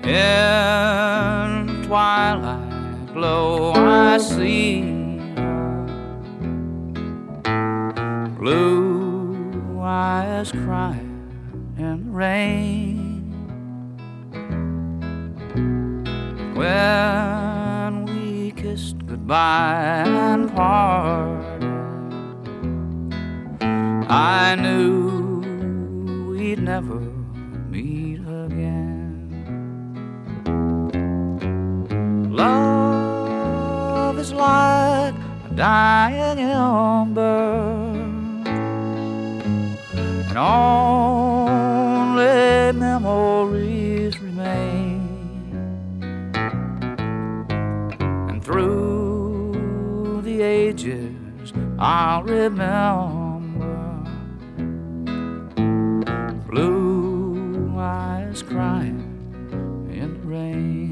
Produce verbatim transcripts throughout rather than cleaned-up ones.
In twilight glow I see blue eyes crying in the rain. When we kissed goodbye and parted, I knew we'd never meet again. Love is like a dying ember, and only memories remain. And through the ages I'll remember blue eyes crying in the rain.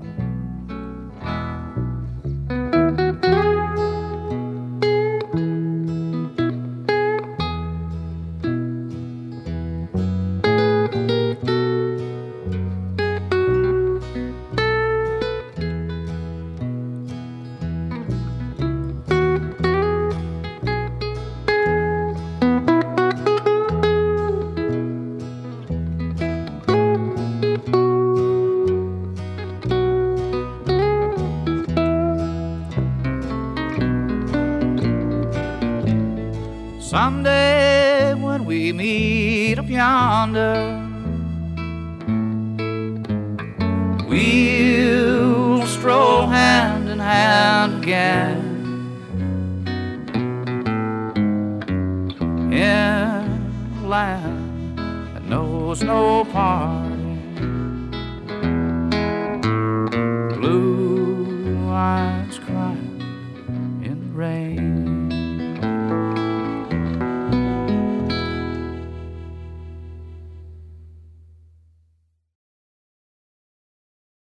Someday when we meet up yonder, we'll stroll hand in hand again in a land that knows no parting. Blue eyes crying in the rain.